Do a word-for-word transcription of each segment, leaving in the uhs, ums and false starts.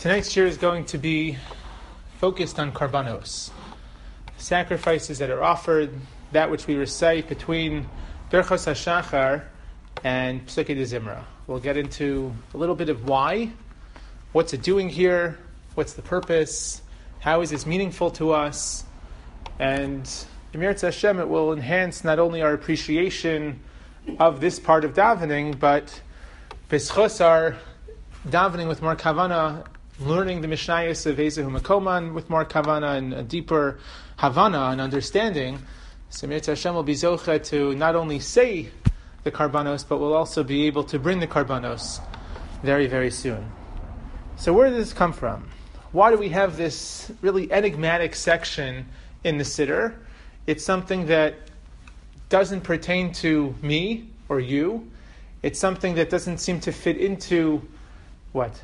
Tonight's shir is going to be focused on karbanos, sacrifices that are offered, that which we recite between Berchos HaShachar and Psukei D'Zimra. We'll get into a little bit of why, what's it doing here, what's the purpose, how is this meaningful to us, and B'Meretz Hashem, it will enhance not only our appreciation of this part of davening, but b'schos our davening with more kavana, learning the Mishnayos of Ezehu Makoman with more kavana and a deeper havana and understanding. So B'Meretz Hashem will be zocha to not only say the karbanos, but will also be able to bring the karbanos very, very soon. So where did this come from? Why do we have this really enigmatic section in the Siddur? It's something that doesn't pertain to me or you. It's something that doesn't seem to fit into what?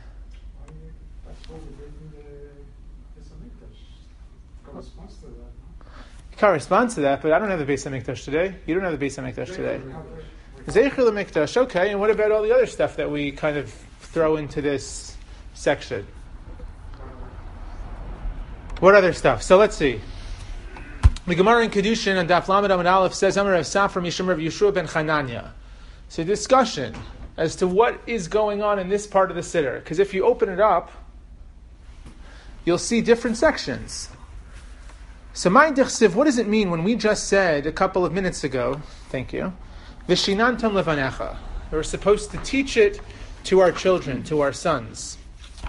It corresponds to that, but I don't have the Beis HaMikdash today. You don't have the Beis HaMikdash today. Zeicher l'Mikdash, okay, and what about all the other stuff that we kind of throw into this section? What other stuff? So let's see. The Gemara in Kedushin on Daf Lamed Amud Aleph says, Amar Rav Safra Mishum Rav Yeshua ben Chananya. So discussion as to what is going on in this part of the Siddur. Because if you open it up, you'll see different sections. So Ma'in Dichsiv, what does it mean when we just said a couple of minutes ago, thank you, Vishinantam levanecha. We're supposed to teach it to our children, to our sons.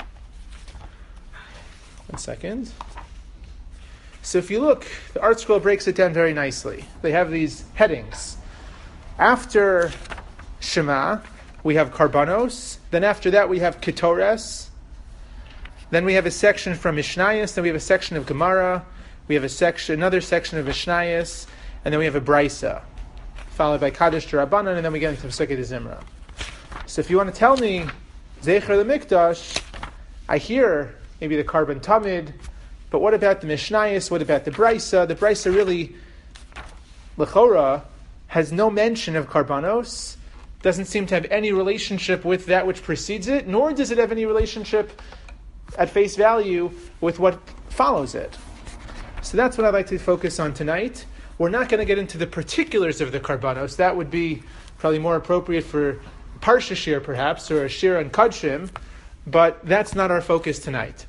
One second. So if you look, the Art Scroll breaks it down very nicely. They have these headings. After Shema, we have Karbanos. Then after that, we have Ketores. Then we have a section from Mishnayos. Then we have a section of Gemara. We have a section, another section of Mishnayos. And then we have a Brisa, followed by Kaddish D'Rabbanan, and then we get into Psukei D'Zimra. So if you want to tell me, Zeicher l'Mikdash, I hear maybe the Karban Tamid, but what about the Mishnayos? What about the Brisa? The Brisa really, L'chora, has no mention of Karbanos, doesn't seem to have any relationship with that which precedes it, nor does it have any relationship at face value with what follows it. So that's what I'd like to focus on tonight. We're not going to get into the particulars of the Karbanos. That would be probably more appropriate for Parsha Shir, perhaps, or a Shir on Kadshim, but that's not our focus tonight.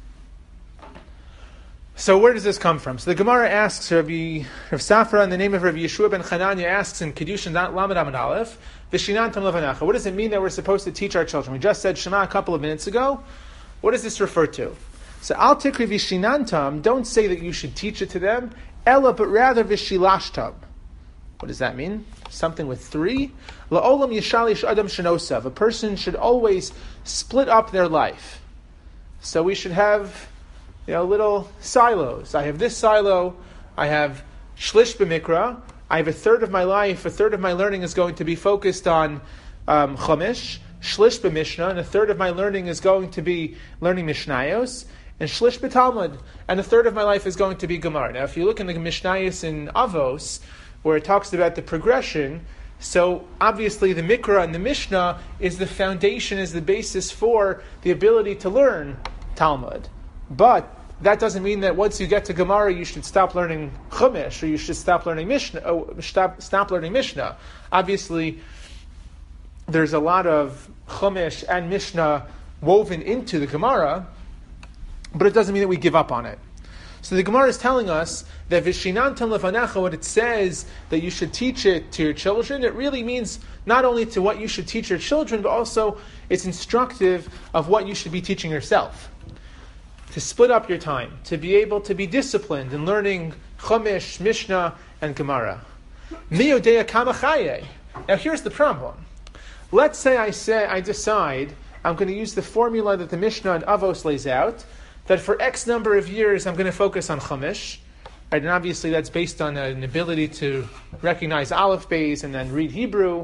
So where does this come from? So the Gemara asks, Rabbi Rav Safra, in the name of Rabbi Yeshua ben Chananya, asks in Kedushin Lamed Amud Aleph, Vishinantam levanecha. What does it mean that we're supposed to teach our children? We just said Shema a couple of minutes ago. What does this refer to? So Al Tikri Vishinantam, don't say that you should teach it to them, Ella, but rather Vishilashtam. What does that mean? Something with three. La'olam yishalish adam shenosav. A person should always split up their life. So we should have, you know, little silos. I have this silo. I have shlish b'mikra. I have a third of my life. A third of my learning is going to be focused on um, chumash. Shlish b'mishnah, and a third of my learning is going to be learning mishnayos. And shlish b'talmud, and a third of my life is going to be Gemara. Now, if you look in the Mishnayos in Avos, where it talks about the progression, so obviously the Mikra and the Mishnah is the foundation, is the basis for the ability to learn Talmud. But that doesn't mean that once you get to Gemara, you should stop learning Chumash, or you should stop learning Mishnah. Oh, stop, stop learning Mishnah. Obviously, there's a lot of Chumash and Mishnah woven into the Gemara, but it doesn't mean that we give up on it. So the Gemara is telling us that Vishinantam levanecha, what it says that you should teach it to your children, it really means not only to what you should teach your children, but also it's instructive of what you should be teaching yourself. To split up your time, to be able to be disciplined in learning Chumash, Mishnah, and Gemara. Miyodea kamachaye. Now here's the problem. Let's say I say I decide I'm going to use the formula that the Mishnah and Avos lays out, that for X number of years I'm going to focus on Chumash, right? And obviously that's based on an ability to recognize Aleph Beis and then read Hebrew.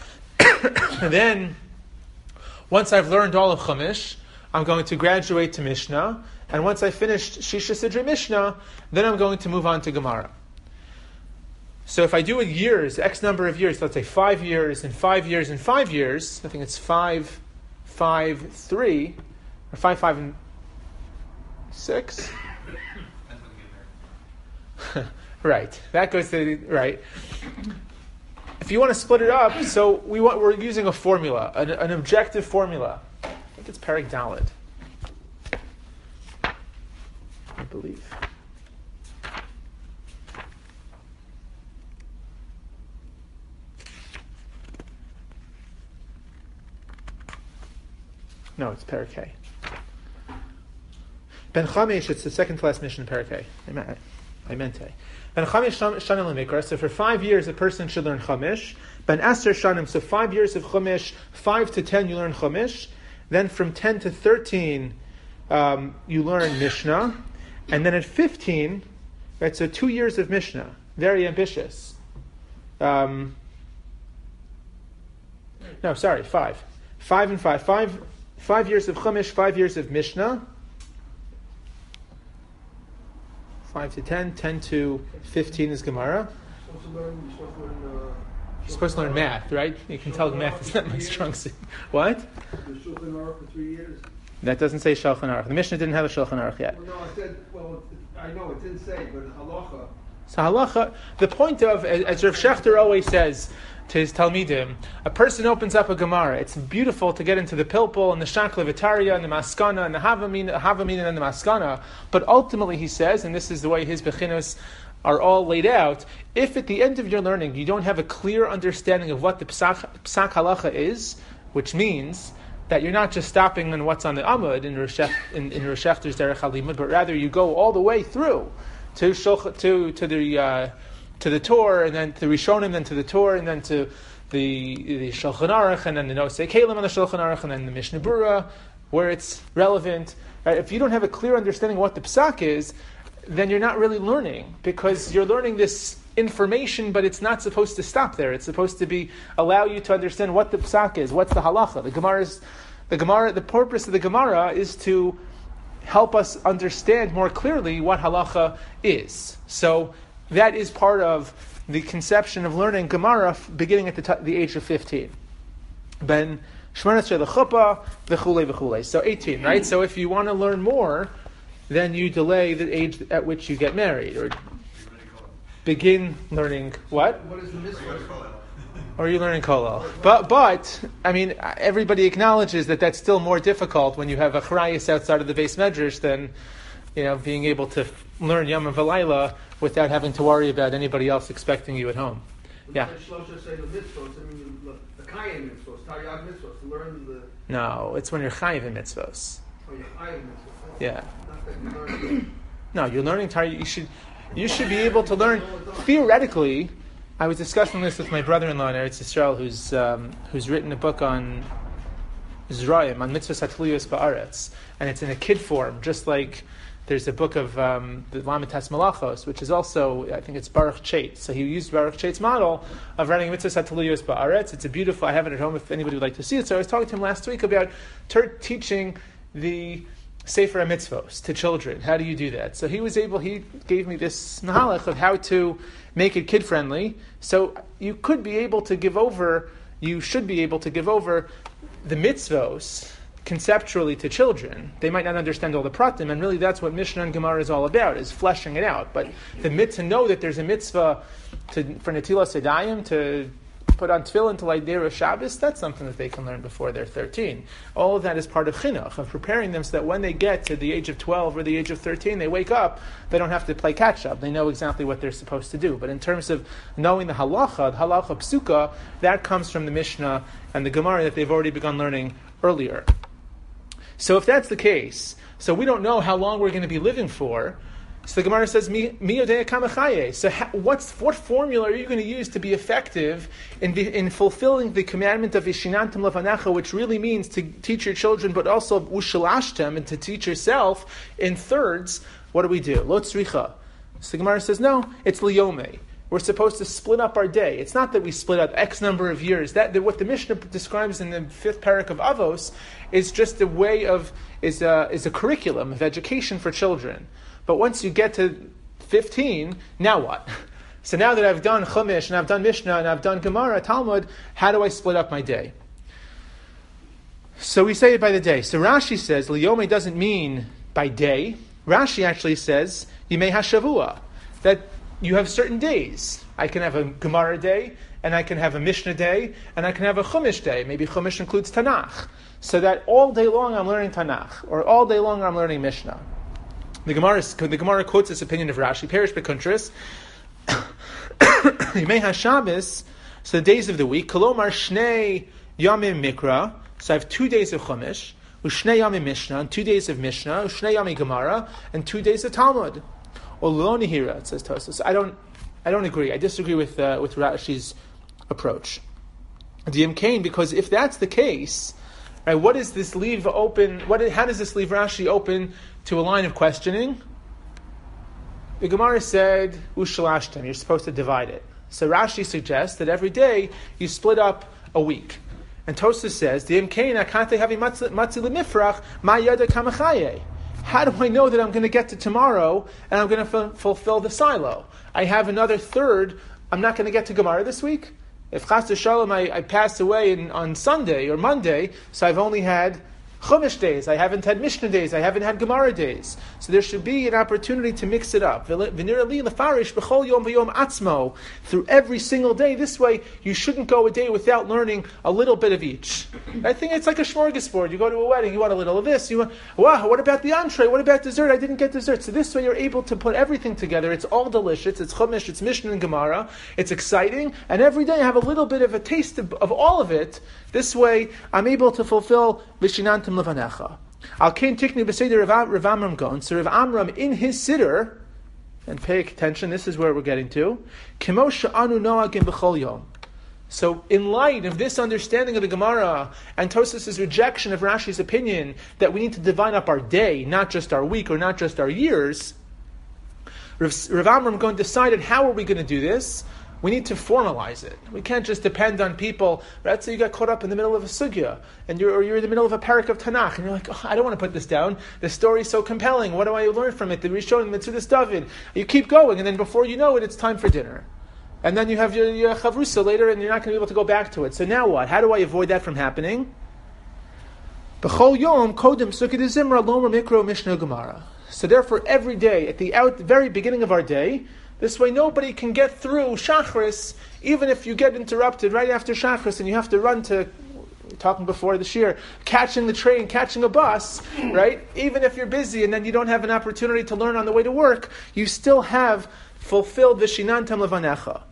And then, once I've learned all of Chumash, I'm going to graduate to Mishnah, and once I finished Shisha Sidrei Mishnah, then I'm going to move on to Gemara. So if I do it years, X number of years, let's say five years and five years and five years, I think it's five, five, three, or five, five, and six. Right. That goes to right. If you want to split it up, so we want we're using a formula, an, an objective formula. I think it's Perek Daled. I believe. No, it's Perek Hay. Ben Chamesh, it's the second to last mission in Perek Hay. I meant, I meant Hay. Ben Chamesh Shanim L'Mikra, so for five years a person should learn Chamesh. Ben Aser Shanim, so five years of Chamesh, five to ten you learn Chamesh. Then from ten to thirteen um, you learn Mishnah. And then at fifteen, right, so two years of Mishnah. Very ambitious. Um, no, sorry, five. Five and five. Five, five years of Chamesh, five years of Mishnah. Five to ten, ten to fifteen is Gemara. You're supposed to learn math, right? You can tell math is not my strong suit. What? The Shulchan Aruch for three years. That doesn't say Shulchan Aruch. The Mishnah didn't have a Shulchan Aruch yet. Well, no, I said, well, I know it didn't say, but halacha. So halacha, the point of, as Rav Shechter always says to his Talmidim, a person opens up a Gemara. It's beautiful to get into the Pilpul and the Shakla Vitaria and the Maskana and the Havamina, Havamina and the Maskana. But ultimately he says, and this is the way his Bechinos are all laid out, if at the end of your learning you don't have a clear understanding of what the Psak, psak Halacha is, which means that you're not just stopping on what's on the Amud in Rosh in, in Rosh Hashter's Derech HaLimud, but rather you go all the way through to Shulch, to to the uh, to the Torah, and then to Rishonim, then to the Torah, and then to the the Shulchan Aruch, and then the Nosei Kalim on the Shulchan Aruch, and then the Mishnah Berurah, where it's relevant. Right? If you don't have a clear understanding of what the Psak is, then you're not really learning, because you're learning this information, but it's not supposed to stop there. It's supposed to be allow you to understand what the Psak is, what's the Halacha. The Gemara is, the Gemara, the purpose of the Gemara is to help us understand more clearly what Halacha is. So that is part of the conception of learning Gemara beginning at the, t- the age of fifteen. Ben Shmonesrei L'Chuppah, v'chulei v'chulei. So eighteen, right? So if you want to learn more, then you delay the age at which you get married, or begin learning what? What is the mitzvah? Or you're learning kolel. But, but, I mean, everybody acknowledges that that's still more difficult when you have a chrayas outside of the base medrash than, you know, being able to learn Yom and Valayla without having to worry about anybody else expecting you at home. Yeah. No, it's when you're chayiv in mitzvos. Oh, you're chayiv in mitzvos. Yeah. No, you're learning Torah. You should, you should be able to learn. Theoretically, I was discussing this with my brother-in-law in Eretz Yisrael, who's um, who's written a book on Zrayim, on mitzvahs hatliyos ba'aretz, and it's in a kid form, just like there's a book of um, the Lamitas Malachos, which is also, I think it's Baruch Chait. So he used Baruch Chait's model of writing mitzvahs hatliyos ba'aretz. It's a beautiful. I have it at home if anybody would like to see it. So I was talking to him last week about ter- teaching the Sefer HaMitzvos to children. How do you do that? So he was able, he gave me this nahalach of how to make it kid-friendly. So you could be able to give over, you should be able to give over the mitzvos conceptually to children. They might not understand all the pratim, and really that's what Mishnah and Gemara is all about, is fleshing it out. But the mit to know that there's a mitzvah to, for Netilas Yadayim, to put on tefillin to light Deir Shabbos, that's something that they can learn before they're thirteen. All of that is part of chinuch, of preparing them so that when they get to the age of twelve or the age of thirteen, they wake up, they don't have to play catch-up. They know exactly what they're supposed to do. But in terms of knowing the halacha, the halacha psuka, that comes from the Mishnah and the Gemara that they've already begun learning earlier. So if that's the case, so we don't know how long we're going to be living for, so the Gemara says, "Mi yodea kama chaye." So, ha, what's what formula are you going to use to be effective in the, in fulfilling the commandment of Vishinantam Levanacha, which really means to teach your children, but also Ushalashtem, and to teach yourself in thirds? What do we do? Lo tzricha. So the Gemara says, no, it's liyome. We're supposed to split up our day. It's not that we split up X number of years. That, that what the Mishnah describes in the fifth parak of Avos is just a way of is a, is a curriculum of education for children. But once you get to fifteen, now what? So now that I've done Chumash, and I've done Mishnah, and I've done Gemara, Talmud, how do I split up my day? So we say it by the day. So Rashi says, Liyome doesn't mean by day. Rashi actually says, Yimei HaShavua, that you have certain days. I can have a Gemara day, and I can have a Mishnah day, and I can have a Chumash day. Maybe Chumash includes Tanakh. So that all day long I'm learning Tanakh, or all day long I'm learning Mishnah. The Gemara, the Gemara quotes this opinion of Rashi, Perish Bekuntris, Yimei HaShabbos, so the days of the week, Kolomar Shnei Yamim Mikra, so I have two days of Chumash, Ushnei Yamim Mishnah, and two days of Mishnah, Ushnei Yamim Gemara, and two days of Talmud. Olo Nihira, it says Tosfos. So I don't, I don't agree. I disagree with uh, with Rashi's approach. Diyam Kain, because if that's the case, right, what does this leave open? What? How does this leave Rashi open to a line of questioning? The Gemara said, Ushalashtem, you're supposed to divide it. So Rashi suggests that every day you split up a week. And Tosfos says, how do I know that I'm going to get to tomorrow and I'm going to f- fulfill the silo? I have another third. I'm not going to get to Gemara this week. If Chas Shalom I, I pass away in, on Sunday or Monday, so I've only had Chumash days, I haven't had Mishnah days, I haven't had Gemara days. So there should be an opportunity to mix it up. Through every single day. This way, you shouldn't go a day without learning a little bit of each. I think it's like a smorgasbord. You go to a wedding, you want a little of this, you want, wow, what about the entree? What about dessert? I didn't get dessert. So this way you're able to put everything together. It's all delicious. It's Chumash, it's Mishnah and Gemara. It's exciting. And every day I have a little bit of a taste of, of all of it. This way, I'm able to fulfill Vishinantim Levanecha. Al Kain Tikni B'Seder Rav Amram Gon. So Rav Amram in his Siddur, and pay attention, this is where we're getting to. Kemo she'anu noagim b'chol yom. So in light of this understanding of the Gemara and Tosfos' rejection of Rashi's opinion that we need to divide up our day, not just our week or not just our years, Rav, Rav Amram Gon decided, how are we going to do this? We need to formalize it. We can't just depend on people. Let's say you got caught up in the middle of a sugya, and you're, or you're in the middle of a parak of Tanakh, and you're like, oh, I don't want to put this down. The story is so compelling. What do I learn from it? The Rishon, the Metzudas David. You keep going, and then before you know it, it's time for dinner. And then you have your, your chavrusa later, and you're not going to be able to go back to it. So now what? How do I avoid that from happening? B'chol yom kodem sukkah zimra lomer mikro mishnah gemara. So therefore, every day, at the out, very beginning of our day, this way nobody can get through Shachris, even if you get interrupted right after Shachris and you have to run to, talking before the shir, catching the train, catching a bus, right? Even if you're busy and then you don't have an opportunity to learn on the way to work, you still have fulfilled Vishinantam Levanecha.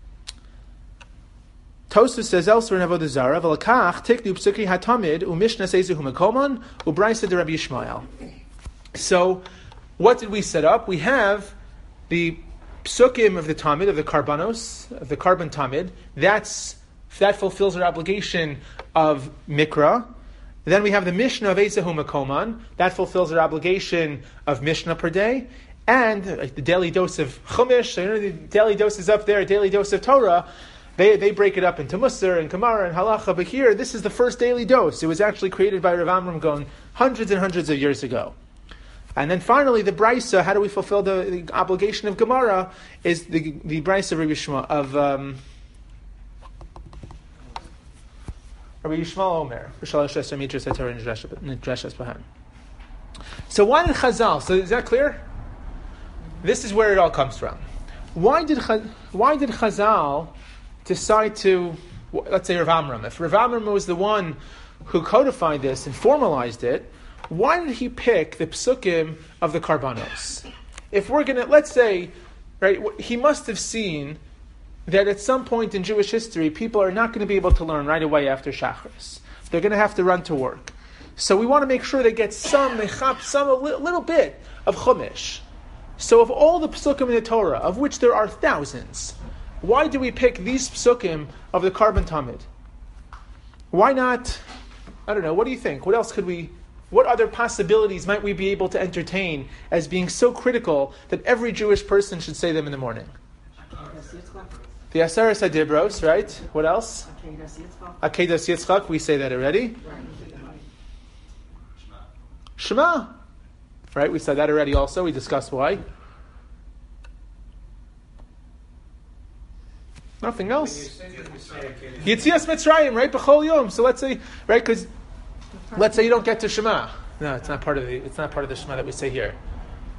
Tosfos says elsewhere in Avodah Zarah, V'lakach tiknu psuki hatamid u'mishnah seizu humakoman u'braisa de Rabbi Yishmael. So, what did we set up? We have the Psukim of the Talmud, of the Karbanos, of the Karban Talmud, that's, that fulfills our obligation of Mikra. Then we have the Mishnah of Eisehu Makoman, that fulfills our obligation of Mishnah per day. And the daily dose of Chumash, so you know, the daily dose is up there, a daily dose of Torah. They they break it up into Musar and Gemara and Halacha, but here, this is the first daily dose. It was actually created by Rav Amram Gon hundreds and hundreds of years ago. And then finally, the Braisa, how do we fulfill the, the obligation of Gemara, is the the Braisa of Rabbi Yishmael, of um, Rabbi Yishmael Omer. So why did Chazal, so is that clear? This is where it all comes from. Why did why did Chazal decide to, let's say Rav Amram, if Rav Amram was the one who codified this and formalized it, why did he pick the psukim of the Karbanos? If we're going to, let's say, right, he must have seen that at some point in Jewish history, people are not going to be able to learn right away after Shachris. They're going to have to run to work. So we want to make sure they get some, they chop some, a little, little bit of Chumash. So of all the psukim in the Torah, of which there are thousands, why do we pick these psukim of the Karban Talmud? Why not, I don't know, what do you think? What else could we... What other possibilities might we be able to entertain as being so critical that every Jewish person should say them in the morning? The Aseres HaDibros, right? What else? Akedas Yitzchak, we say that already. Shema. Right, we said that already also. We discussed why. Nothing else. Yitzias Mitzrayim, right? B'chol Yom. So let's say, right, because let's say you don't get to Shema. No, it's not part of the. It's not part of the Shema that we say here.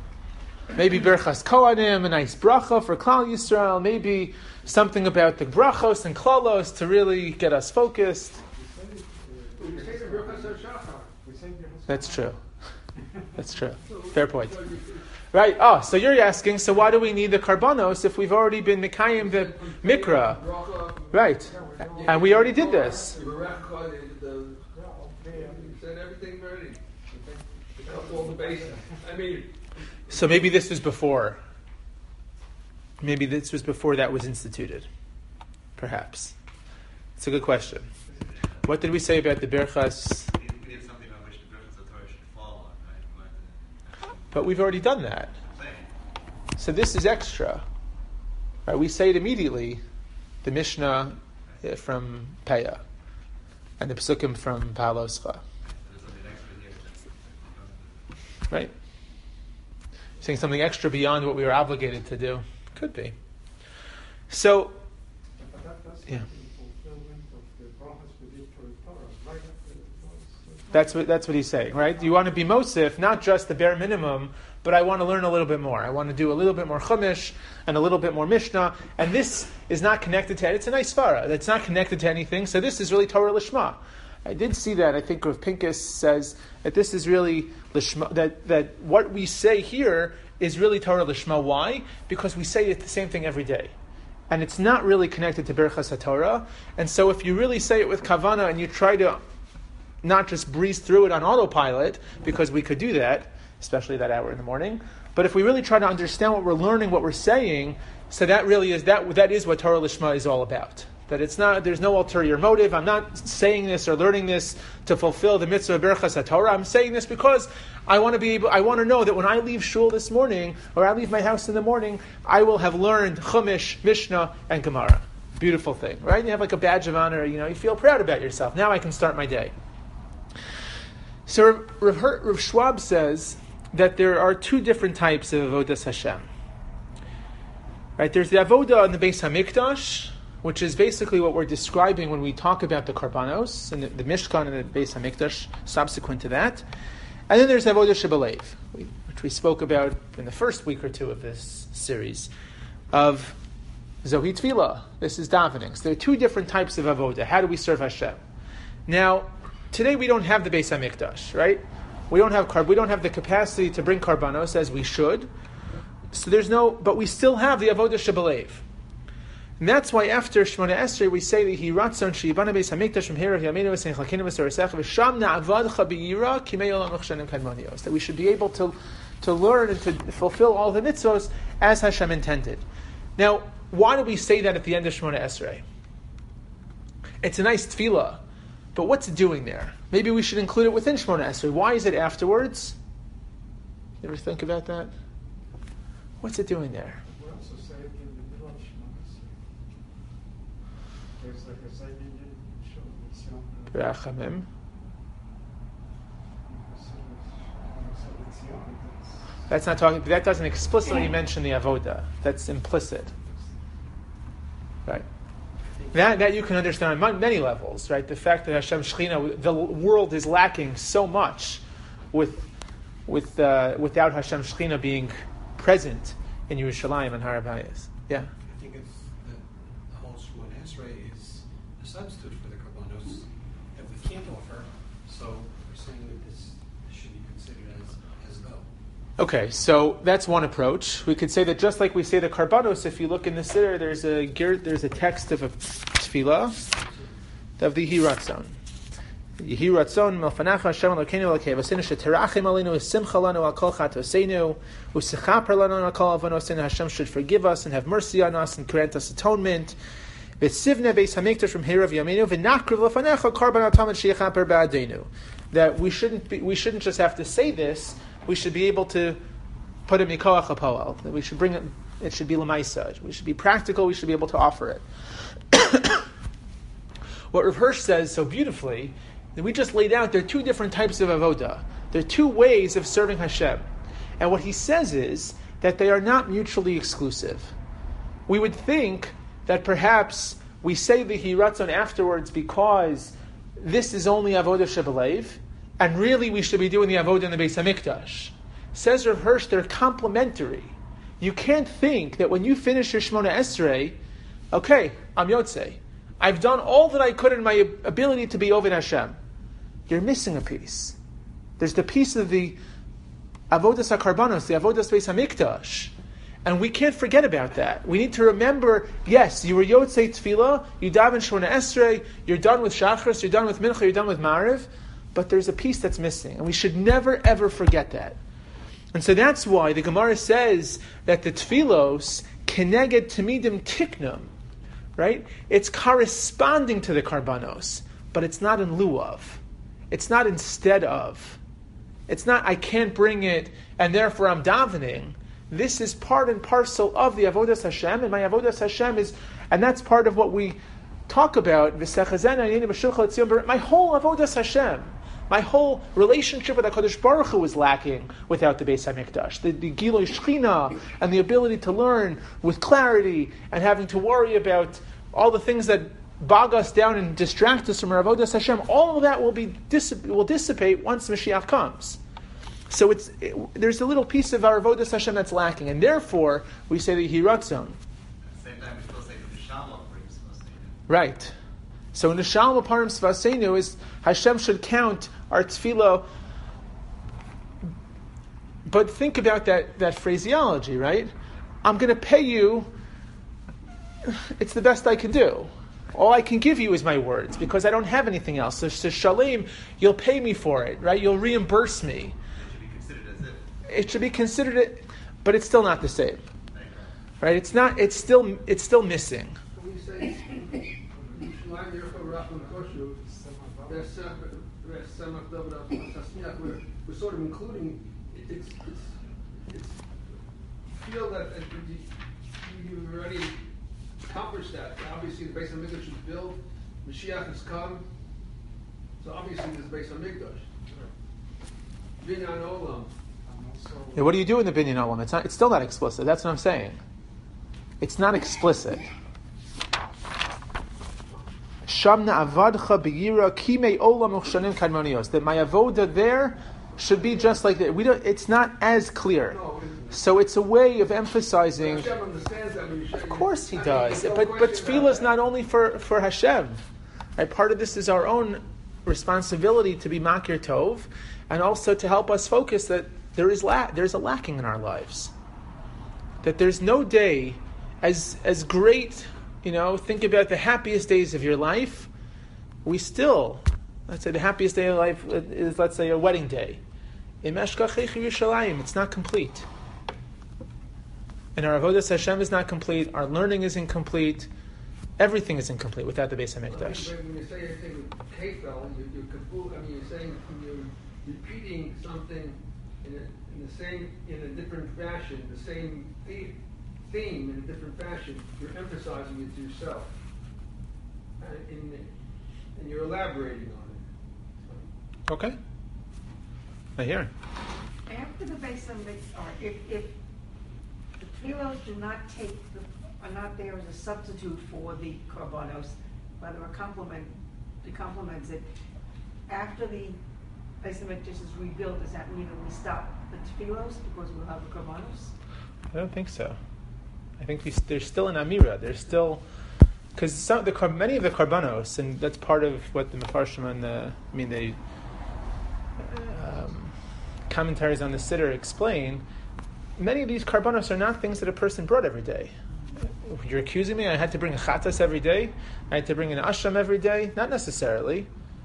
Maybe Berchas Kohanim, a nice bracha for Klal Yisrael. Maybe something about the brachos and klalos to really get us focused. That's true. That's true. Fair point. Right. Oh, so you're asking, so why do we need the karbanos if we've already been Mikayim the Mikra? Right. And we already did this. So maybe this was before. Maybe this was before that was instituted. Perhaps. It's a good question. What did we say about the Berchas? We did something on which the Berchas HaTorah should fall on, right? But we've already done that. So this is extra. Right? We say it immediately, the Mishnah from Peah, and the Psukim from Paloscha. Right? Saying something extra beyond what we were obligated to do. Could be. So, yeah. That's what that's what he's saying, right? You want to be Mosif, not just the bare minimum, but I want to learn a little bit more. I want to do a little bit more Chumash and a little bit more Mishnah. And this is not connected to, it's a nice svara. It's not connected to anything. So this is really Torah Lishma. I did see that. I think Rav Pinkus says that this is really Lishma, that, that what we say here is really Torah Lishma. Why? Because we say it the same thing every day. And it's not really connected to Berchas HaTorah. And so if you really say it with Kavana and you try to not just breeze through it on autopilot, because we could do that, especially that hour in the morning, but if we really try to understand what we're learning, what we're saying, so that really is, that that is what Torah Lishma is all about. That it's not, there's no ulterior motive. I'm not saying this or learning this to fulfill the mitzvah of Berchas HaTorah. I'm saying this because I want to be able, I want to know that when I leave shul this morning, or I leave my house in the morning, I will have learned Chumash, Mishnah, and Gemara. Beautiful thing, right? You have like a badge of honor, you know, you feel proud about yourself. Now I can start my day. So Rav, Rav Schwab says that there are two different types of Avodas Hashem. Right? There's the Avodah in the Beis HaMikdash, which is basically what we're describing when we talk about the Karbanos and the, the Mishkan and the Beis HaMikdash subsequent to that. And then there's Avodah Shebelev, which we spoke about in the first week or two of this series, of Zohi Tefillah. This is davening. So there are two different types of Avodah. How do we serve Hashem? Now, today we don't have the Beis HaMikdash, right? We don't have carb. We don't have the capacity to bring karbanos as we should. So there's no, but we still have the Avodah Shebelev. And that's why after Shemona Esrei we say that he ratzon sheibana Beis HaMikdash from Herav Yameinu v'Sein Chalkinu v'Soresecha v'Sham na'avadcha b'yira kimei olam nuchshanim kadmonios. That we should be able to to learn and to fulfill all the mitzvos as Hashem intended. Now, why do we say that at the end of Shemona Esrei? It's a nice tefillah. But what's it doing there? Maybe we should include it within Shemona Esrei. Why is it afterwards? You ever think about that? What's it doing there? We also say it in the middle of Shemona Esrei. There's like a Zayin Shul Berachamim. That's not talking. That doesn't explicitly mention the avoda. That's implicit, right? That that you can understand on many levels, right? The fact that Hashem Shechina, the world is lacking so much, with with uh, without Hashem Shechina being present in Yerushalayim and Har HaBayis. Yeah. I think it's the, the whole Shemona Esrei is a substitute for the karbanos that we can't offer. So we're saying that this should be considered as as though. Okay, so that's one approach. We could say that just like we say the karbanos, if you look in the siddur, there's a there's a text of a tefillah of the Yehi Ratzon. Yehi Ratzon melfanacha Hashem Elokeinu Elokei v'asinu sheterachim aleinu v'simcha lanu al kol chatoseinu v'sichaper lanu al kol avonosenu. Hashem should forgive us and have mercy on us and grant us atonement. V'sivne Beis HaMikdash from Herav Yameinu v'nakriv lefanecha karban atamid sheyichaper ba'adeinu. That we shouldn't be, we shouldn't just have to say this. We should be able to put a mikoach hapoel. That we should bring it. It should be lemaisa. We should be practical. We should be able to offer it. What Rav Hirsch says so beautifully, that we just laid out, there are two different types of avodah. There are two ways of serving Hashem. And what he says is that they are not mutually exclusive. We would think that perhaps we say the hiratzon afterwards because this is only avodah shebelev, and really we should be doing the avodah in the Beis HaMikdash. Says Rav Hirsch, they're complementary. You can't think that when you finish your Shemona Esrei, okay, I'm Yotzei. I've done all that I could in my ability to be Oved Hashem. You're missing a piece. There's the piece of the Avodas HaKarbanos, the Avodas Beis HaMikdash. And we can't forget about that. We need to remember, yes, you were Yotzei Tefillah, you daven Shemona Esrei, you're done with Shachris, you're done with Mincha, you're done with Mariv, but there's a piece that's missing. And we should never, ever forget that. And so that's why the Gemara says that the Tfilos, Keneged Tamidim Tiknum, right? It's corresponding to the Karbanos, but it's not in lieu of. It's not instead of. It's not, I can't bring it, and therefore I'm davening. This is part and parcel of the Avodas Hashem, and my Avodas Hashem is, and that's part of what we talk about, my whole Avodas Hashem, my whole relationship with HaKadosh Baruch Hu is lacking without the Beis HaMikdash. The, the Giloi Shechina, and the ability to learn with clarity, and having to worry about all the things that bog us down and distract us from our Avodas Hashem, all of that will be dissip- will dissipate once Mashiach comes. So it's it, there's a little piece of our Avodas Hashem that's lacking, and therefore we say the Hiratzon. At the same time, we still say that the Shalom brings us. Right. So in the Shalom Aparim Svaseinu is Hashem should count our tefillah. But think about that that phraseology, right? I'm going to pay you. It's the best I can do. All I can give you is my words because I don't have anything else. So, so Shalem, you'll pay me for it, right? You'll reimburse me. It should be considered it, but it's still not the same, right? It's not. It's still. It's still missing. When you say we're, we're sort of including. It's it's it's feel that uh, you, you've already accomplished that. Obviously, the Beis HaMikdash is built. Mashiach has come. So obviously, there's Beis HaMikdash. Binyan Olam. Yeah, what do you do in the Binyan Olam? It's not. It's still not explicit. That's what I'm saying. It's not explicit. Shamna avadcha b'yira kimei olam uchshanim kadmonios. That my avoda there should be just like that. We don't. It's not as clear. So it's a way of emphasizing. Hashem understands that when you Of course he does. But but tefillah is not only for, for Hashem. Right? Part of this is our own responsibility to be makir tov, and also to help us focus that there is la- there's a lacking in our lives. That there's no day as as great. You know, think about the happiest days of your life. We still, let's say the happiest day of life is, let's say, a wedding day. In Meshkachei Yerushalayim, it's not complete. And our Avodas Hashem is not complete. Our learning is incomplete. Everything is incomplete without the Beis HaMikdash. When you say anything with Kefel, you, you're kapul, I mean, you're saying you're repeating something in, a, in the same, in a different fashion, the same theme. theme in a different fashion, you're emphasizing it to yourself. And, in, and you're elaborating on it. Okay. I hear. After the Beis HaMikdash, or if, if the tefillos do not take, the, are not there as a substitute for the korbanos, rather a complement, it complements it, after the Beis HaMikdash is rebuilt, does that mean that we stop the tefillos because we'll have the korbanos? I don't think so. I think we, there's still an amira. There's still because some the many of the karbanos, and that's part of what the Mefarshim and the I mean the um, commentaries on the Siddur explain. Many of these karbanos are not things that a person brought every day. You're accusing me? I had to bring a chatas every day. I had to bring an ashram every day. Not necessarily,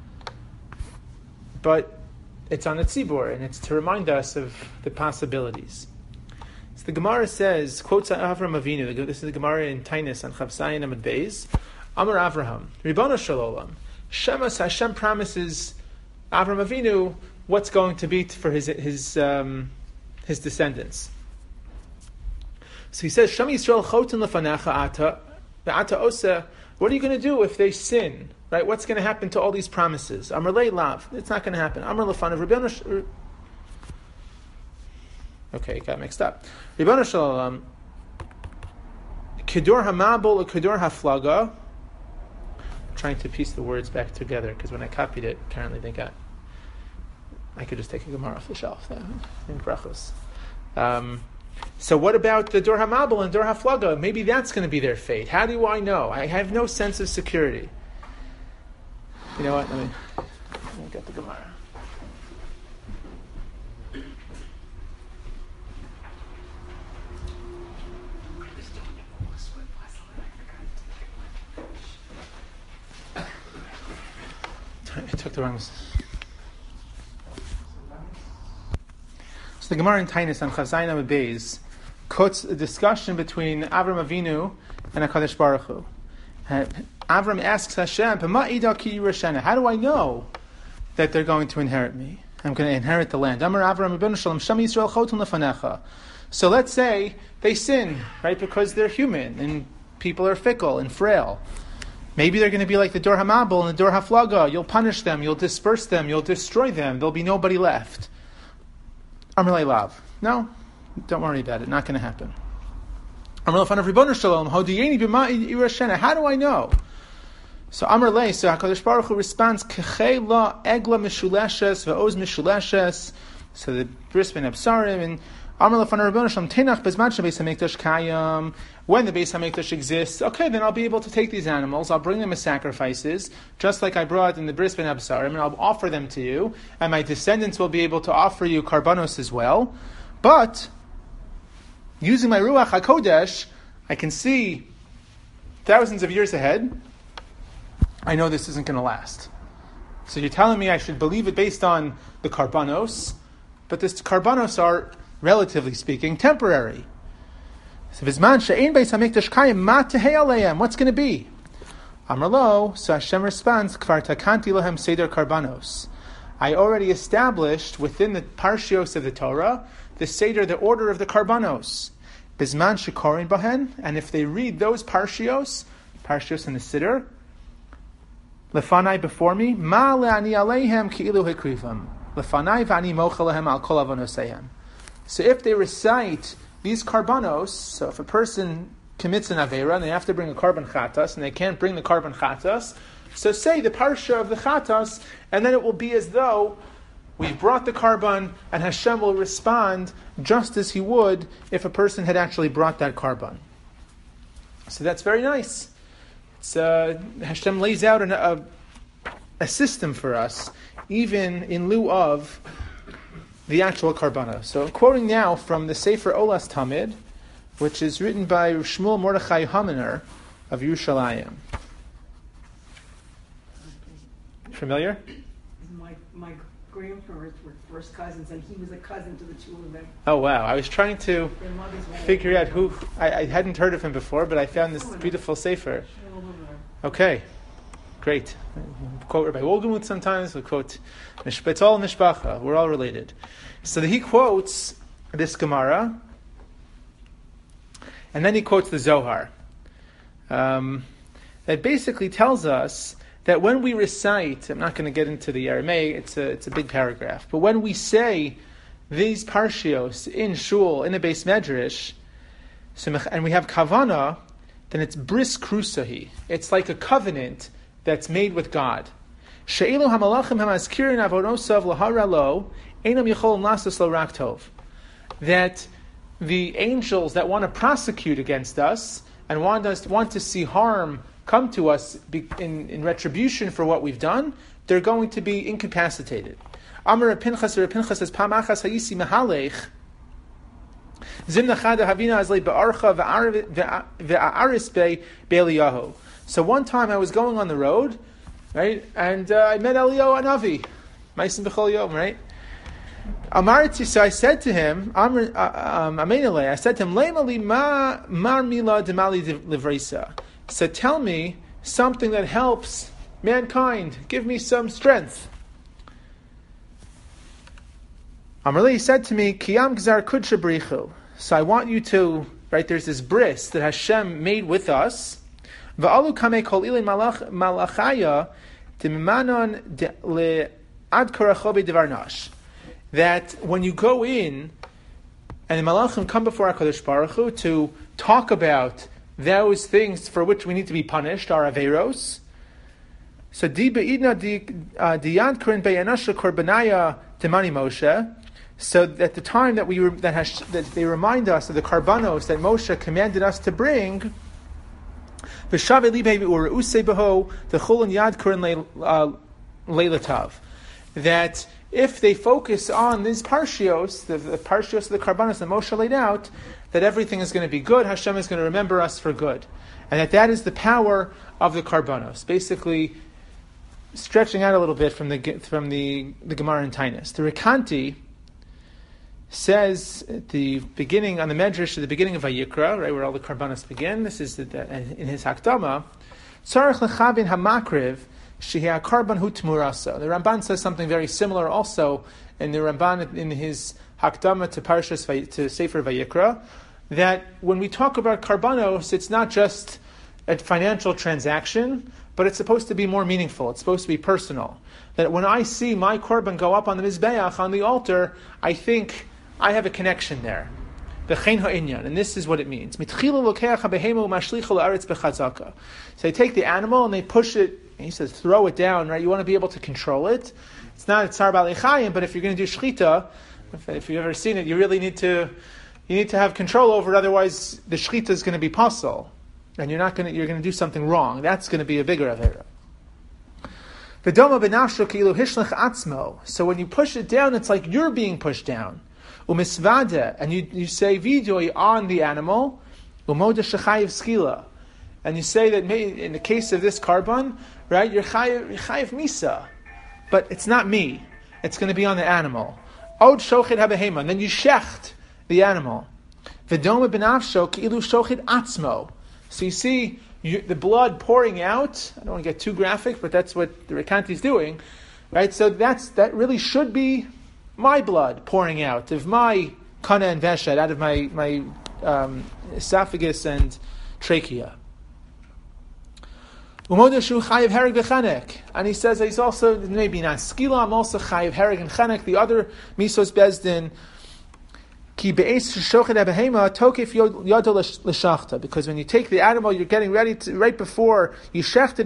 but it's on the tzibur, and it's to remind us of the possibilities. So the Gemara says, quotes Avraham Avinu. This is the Gemara in Tainus on Chavsayin Amud Beis. Amar Avraham, Ribono Shel Olam, Shemas Hashem promises Avraham Avinu what's going to be for his his um, his descendants. So he says, Shem Yisrael Chotin Lefanecha Ata, Ata Osa. What are you going to do if they sin? Right? What's going to happen to all these promises? Amar Lei Lav. It's not going to happen. Amar Lefanav Ribono. Okay, got mixed up. Ribono Shel Olam, Kedur Hamabol or Kedur Haflaga. I'm trying to piece the words back together because when I copied it, apparently they got I could just take a Gemara off the shelf now in Brachos. Um, so what about the Dor HaMabul and Dor HaFlaga? Maybe that's going to be their fate. How do I know? I have no sense of security. You know what? Let me, let me get the Gemara. I took the wrong. So the Gemara in Tainus on Chazayin Amud Beis quotes a discussion between Avram Avinu and HaKadosh Baruch Hu. Uh, Avram asks Hashem, how do I know that they're going to inherit me? I'm going to inherit the land. Amar Avram Ibn Shalom, Sham Yisrael Chotun Lefanecha. So let's say they sin, right? Because they're human and people are fickle and frail. Maybe they're going to be like the Dor HaMabul and the Dor HaFlaga. You'll punish them, you'll disperse them, you'll destroy them. There'll be nobody left. Amar Lei Lav. No, don't worry about it. Not going to happen. Amar Lefanav Ribono Shalom, Hodiyeni b'ma irashena. How do I know? So Amar Lei, so HaKadosh Baruch Hu responds, Kechei la egla mishuleshes ve'oz mishuleshes. So the bris ben Absarim and Amar Lefanav Ribono Shalom, Tenach bezman shebeis hamikdash kayam. When the Beis HaMikdash exists, okay, then I'll be able to take these animals, I'll bring them as sacrifices, just like I brought in the Bris Ben Absarim, and I'll offer them to you, and my descendants will be able to offer you karbanos as well. But, using my Ruach HaKodesh, I can see thousands of years ahead. I know this isn't going to last. So you're telling me I should believe it based on the karbanos, but the karbanos are, relatively speaking, temporary. So what's going to be? Amrlo, so Hashem responds, Kvar takanti lahem seder karbanos. I already established within the parshios of the Torah the seder, the order of the karbanos. Bizman shekorin bahen, and if they read those parshios, parshios in the siddur, lefanai before me, ma leani aleihem ki'ilu hekrivam, lefanai v'ani mocha lehem al kol avonosehem. So if they recite these karbanos, so if a person commits an avera and they have to bring a karban chatas and they can't bring the karban chatas, so say the parsha of the chatas, and then it will be as though we've brought the karban and Hashem will respond just as He would if a person had actually brought that karban. So that's very nice. It's, uh, Hashem lays out an, a, a system for us, even in lieu of the actual karbana. So I'm quoting now from the Sefer Olas Tamid, which is written by Shmuel Mordechai Hamener of Yerushalayim. Familiar? My my grandparents were first cousins, and he was a cousin to the two of them. Oh wow! I was trying to figure out who. I, I hadn't heard of him before, but I found this beautiful Sefer. Okay, great. We quote Rabbi Wolgemuth sometimes. We quote. It's all mishpacha. We're all related. So he quotes this Gemara, and then he quotes the Zohar. Um, that basically tells us that when we recite, I'm not going to get into the Aramaic, it's a it's a big paragraph, but when we say these parshios in shul, in a beis medrash, so, and we have kavana, then it's bris krusahi. It's like a covenant that's made with God. She'ilu hamalachim hamazkirin avonosav laharalo einam yichol lasas lo rak tov. That the angels that want to prosecute against us and want us want to see harm come to us in, in retribution for what we've done, they're going to be incapacitated. Amar Pinchas or Pinchas says Pamachas hayisi mehalech zimna chada havina azle be'archa ve'aris be be'eliyahu. So one time I was going on the road, right, and uh, I met Eliyahu Hanavi, Ma'asim B'chol Yom, right? Amarti, so I said to him, Amen I said to him, Leimali ma mar mila demali livresa. So tell me something that helps mankind. Give me some strength. Amarli said to me, Kiyam gzar kudsha brichu. So I want you to, right, there's this bris that Hashem made with us. Va'alu kame kol ilin malachaya dimimanon le ad korachobe devarnash. That when you go in, and the malachim come before HaKadosh Baruch Hu to talk about those things for which we need to be punished, our averos. So di be'idna di yad korin be'anasha korbanaya Temani Moshe. So at the time that we were, that, has, that they remind us of the karbanos that Moshe commanded us to bring, that if they focus on these parshios, the, the parshios of the karbanos that Moshe laid out, that everything is going to be good, Hashem is going to remember us for good. And that that is the power of the karbanos. Basically, stretching out a little bit from the from the, the Gemara in Tainus. The Rekanti says at the beginning, on the Medrash, at the beginning of Vayikra, right, where all the karbanos begin, this is the, the, in his Hakdama, Tzarech lechavin hamakriv shehei karban hu tmurasa. The Ramban says something very similar also in the Ramban in his Hakdama to Parshas to Sefer Vayikra, that when we talk about karbanos, it's not just a financial transaction, but it's supposed to be more meaningful. It's supposed to be personal. That when I see my korban go up on the Mizbeach, on the altar, I think I have a connection there. And this is what it means. So they take the animal and they push it, and he says, throw it down, right? You want to be able to control it. It's not a tsar b'alei chayim, but if you're going to do shchita, if, if you've ever seen it, you really need to you need to have control over it, otherwise the shchita is going to be pasul. And you're not going to, you're going to do something wrong. That's going to be a bigger avera. So when you push it down, it's like you're being pushed down. And you, you say vidoi on the animal, and you say that in the case of this karban, right, you're chayiv, you're chayiv misa, but it's not me. It's going to be on the animal. Od shochid habehema, and then you shecht the animal. V'doma benafsho ki'ilu shochid atzmo. So you see you, the blood pouring out. I don't want to get too graphic, but that's what the Rekanti is doing, right? So that's that really should be my blood pouring out of my kana and veshed, out of my my um, esophagus and trachea. And he says he's also maybe not skila. I'm also chayiv hereg and chanek. The other misos bezdin. Because when you take the animal, you're getting ready to, right before you shechted.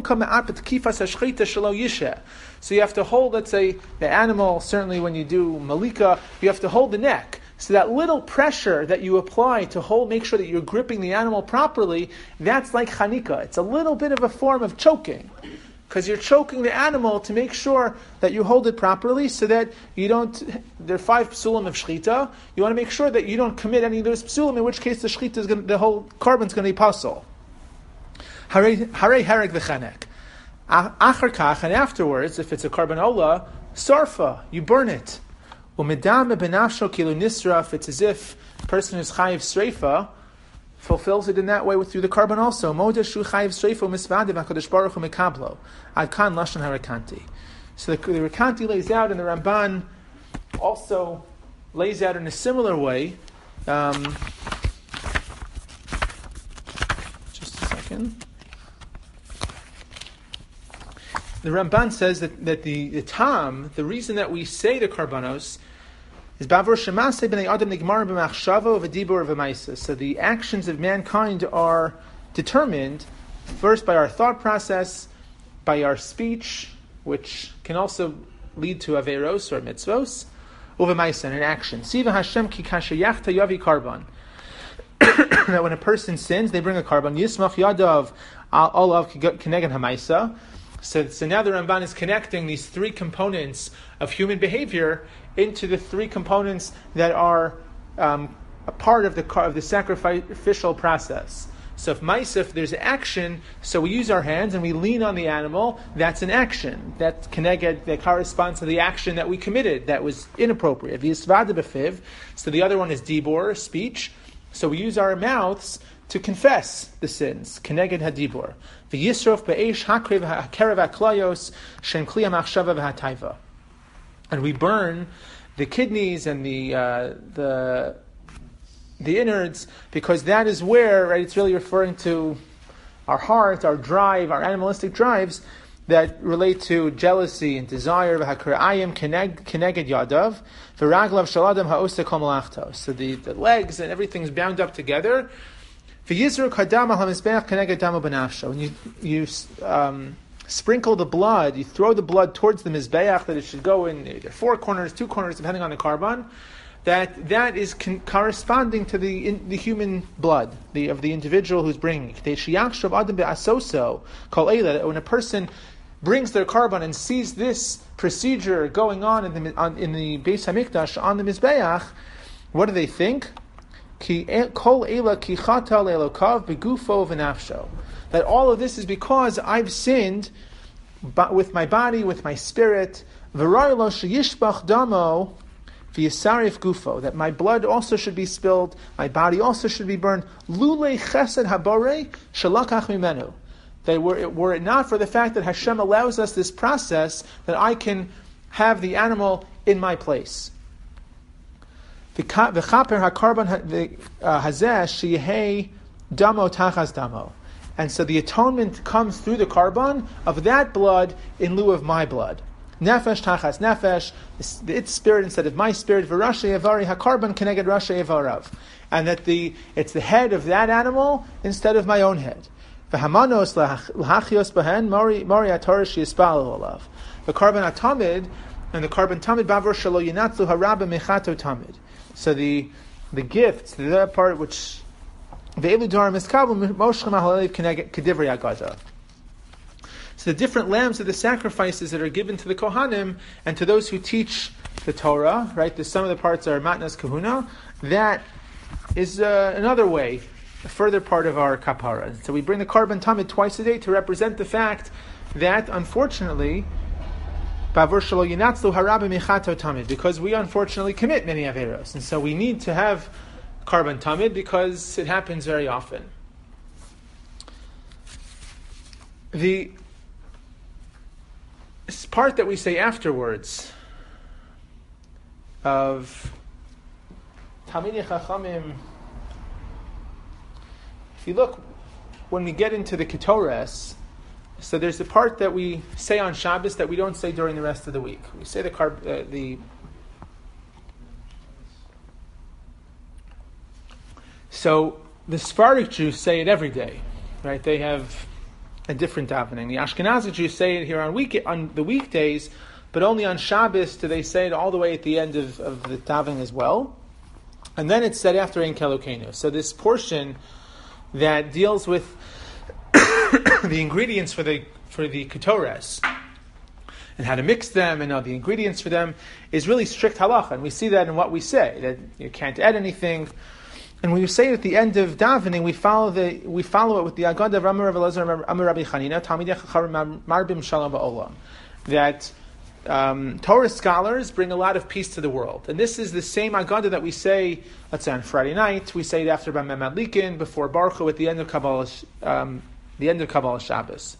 So you have to hold, let's say, the animal, certainly when you do malika, you have to hold the neck. So that little pressure that you apply to hold, make sure that you're gripping the animal properly, that's like chanika. It's a little bit of a form of choking. Because you're choking the animal to make sure that you hold it properly so that you don't, there are five psulim of shchita, you want to make sure that you don't commit any of those psulim, in which case the shchita is going to, the whole carbon is going to be pasul. Harei hereg v'chanek. Achar kach, and afterwards, if it's a carbon ola, sarfa, you burn it. Umedam benafsho kilu nisraf, it's as if a person who's chayiv sreifa fulfills it in that way through the carbon also. Modeshu chayiv sreifa misvadim hakadosh baruch hu mekablo ad kan lashon harakanti. So the, the Rekanti lays out, and the Ramban also lays out in a similar way. Um, just a second. The Ramban says that, that the, the tam, the reason that we say the karbanos, is bavur shemase b'nei adam nigmar b'machshava v'dibur v'maisa. So the actions of mankind are determined first by our thought process, by our speech, which can also lead to averos or mitzvos, uv'maisa, and an action. Siva Hashem ki kashayachta yavi karban. That when a person sins, they bring a karban. Yismach yadav olav keneged hamaisa. So, so now the Ramban is connecting these three components of human behavior into the three components that are um, a part of the of the sacrificial process. So if ma'aseh, there's action, so we use our hands and we lean on the animal, that's an action. That keneged, that corresponds to the action that we committed, that was inappropriate. V'yisvada b'fiv, so the other one is dibor, speech. So we use our mouths to confess the sins. Keneged hadibor. V'yisrof be'esh hakrev ha'kerev ha'klayos shem kli ha'machshava v'ha'taiva. And we burn the kidneys and the uh, the the innards, because that is where, right, it's really referring to our heart, our drive, our animalistic drives that relate to jealousy and desire. V'hakra'ayim keneged yadav v'raglav shaladam ha'osa kol malachto. So the, the legs and everything's bound up together. V'yizruk hadam al hamizbeach keneged dama b'nafsho. When you you um, sprinkle the blood, you throw the blood towards the Mizbeach, that it should go in either four corners, two corners, depending on the carbon, that that is con- corresponding to the in, the human blood the, of the individual who's bringing it. When a person brings their carbon and sees this procedure going on in the on, in the Beis Hamikdash on the Mizbeach, what do they think? That all of this is because I've sinned with my body, with my spirit. That my blood also should be spilled, my body also should be burned. Lulei chesed habore shalakach mimenu. That were it, were it not for the fact that Hashem allows us this process, that I can have the animal in my place. The chaper hakarban hazeh sheyehei damo tachas damo. And so the atonement comes through the carbon of that blood in lieu of my blood. Nefesh tachas nefesh, its spirit instead of my spirit. V'rashay avari hakarban keneged rashay avarav, and that the it's the head of that animal instead of my own head. V'hamanos lahachios bahen mori mori atorish yispalu olav. The carbon atamid and the carbon tamid bavor shalo yinatzu harabah mechato tamid. So the the gifts, the part which ve'elu dar miskabel moshchem ahalev keneged kedivrei agada. So the different lambs of the sacrifices that are given to the Kohanim and to those who teach the Torah, right? The, some of the parts are matnas kahuna. That is uh, another way, a further part of our kapara. So we bring the carbon tamid twice a day to represent the fact that, unfortunately, because we unfortunately commit many averos, and so we need to have carbon tamid because it happens very often. The This part that we say afterwards of Talmidei Chachamim, if you look, when we get into the Ketores, so there's the part that we say on Shabbos that we don't say during the rest of the week. We say the carb, uh, the so the Sephardic Jews say it every day, right? They have a different davening. The Ashkenazi Jews say it here on week on the weekdays, but only on Shabbos do they say it all the way at the end of, of the davening as well. And then it's said after Ein Kelokenu. So this portion that deals with the ingredients for the for the ketores and how to mix them and all the ingredients for them is really strict halacha, and we see that in what we say, that you can't add anything. And when we say at the end of davening, we follow the we follow it with the Agada of Amar Rav Elazar Amar Rabbi Chanina Talmidei Chachamim Marbim Shalom Ba'olam, that um, Torah scholars bring a lot of peace to the world, and this is the same Agada that we say. Let's say on Friday night, we say it after Bameh Madlikin, before Baruch Hu, at the end of Kabbalah, um, the end of Kabbalah Shabbos.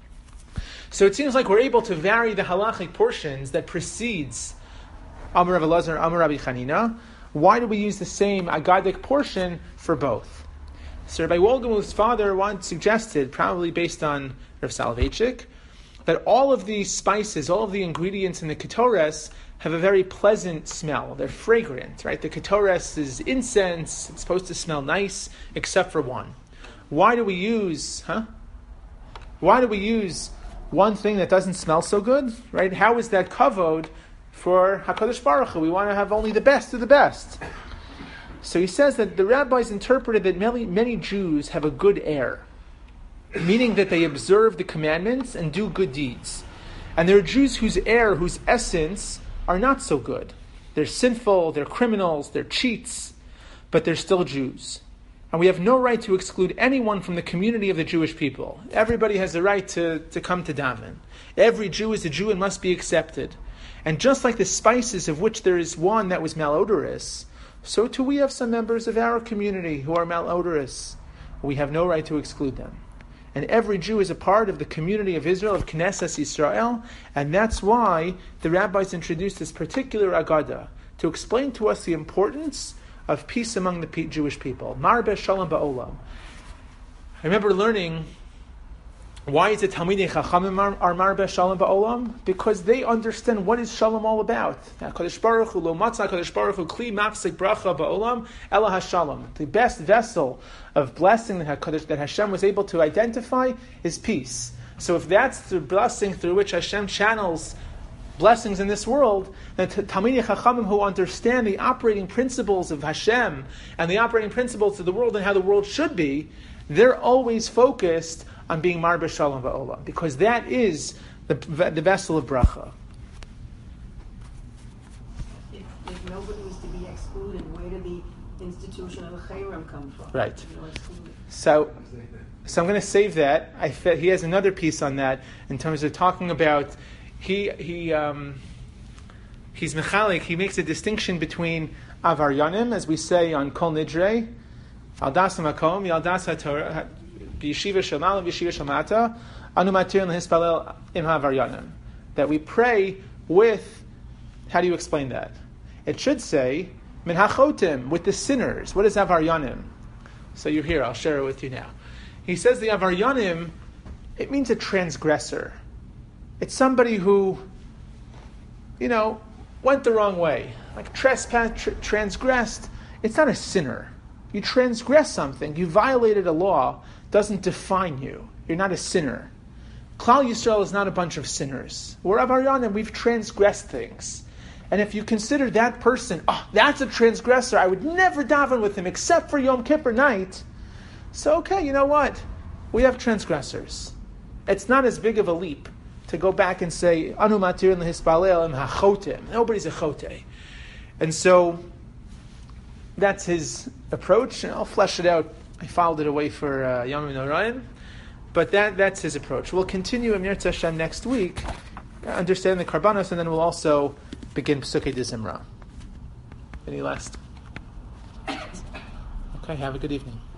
So it seems like we're able to vary the halachic portions that precedes Amar Rav Elazar Amar Rabbi Chanina. Why do we use the same Agadic portion for both? So Rabbi Wolgemuth's father once suggested, probably based on Rav Soloveitchik, that all of these spices, all of the ingredients in the ketores have a very pleasant smell. They're fragrant, right? The ketores is incense. It's supposed to smell nice, except for one. Why do we use, huh? Why do we use one thing that doesn't smell so good, right? How is that kavod for HaKadosh Baruch Hu? We want to have only the best of the best. So he says that the rabbis interpreted that many, many Jews have a good air, meaning that they observe the commandments and do good deeds. And there are Jews whose air, whose essence, are not so good. They're sinful, they're criminals, they're cheats, but they're still Jews. And we have no right to exclude anyone from the community of the Jewish people. Everybody has the right to, to come to daven. Every Jew is a Jew and must be accepted. And just like the spices of which there is one that was malodorous, so too we have some members of our community who are malodorous. We have no right to exclude them. And every Jew is a part of the community of Israel, of Knesset Yisrael, and that's why the rabbis introduced this particular Agada, to explain to us the importance of peace among the Jewish people. Marbeh Shalom Ba'olam. I remember learning, why is it Talmidei Chachamim are Marbeh Shalom Ba'olam? Because they understand what is Shalom all about. HaKadosh Baruch Hu, Lo Matzah HaKadosh Baruch Hu, Kli Machzik Bracha Ba'olam, Ela HaShalom. The best vessel of blessing that HaKadosh, that Hashem was able to identify is peace. So if that's the blessing through which Hashem channels blessings in this world, then Talmidei Chachamim who understand the operating principles of Hashem and the operating principles of the world and how the world should be, they're always focused on being Marbe Shalom Va'olam, because that is the, the vessel of bracha. If, if nobody was to be excluded, where did the institution of the Chayrim come from? Right. You know, excluded. So, so I'm going to save that. I fe- he has another piece on that in terms of talking about he he um, he's mechalik. He makes a distinction between avaryanim, as we say on Kol Nidre, Aldas Makom, Yaldas HaTorah, B'Yeshiva Shalmal, B'Yeshiva Shalmata, Anu Matir L'Hispalel Im Havaryanim. That we pray with. How do you explain that? It should say Min HaChotim, with the sinners. What is avaryanim? So you're here. I'll share it with you now. He says the avaryanim, it means a transgressor. It's somebody who, you know, went the wrong way, like trespass, tr- transgressed. It's not a sinner. You transgress something, you violated a law, doesn't define you. You're not a sinner. Klal Yisrael is not a bunch of sinners. We're avaryanim, we've transgressed things. And if you consider that person, oh, that's a transgressor, I would never daven with him except for Yom Kippur night. So, okay, you know what? We have transgressors. It's not as big of a leap to go back and say, Anu matir l'hispalel im hachotim. Nobody's a chote. And so, that's his approach. And I'll flesh it out. I filed it away for uh, Yom Noraim. But that, that's his approach. We'll continue in Yirtzeh Hashem next week, understand the Karbanos, and then we'll also begin Pesukei de Zimra. Any last? Okay, have a good evening.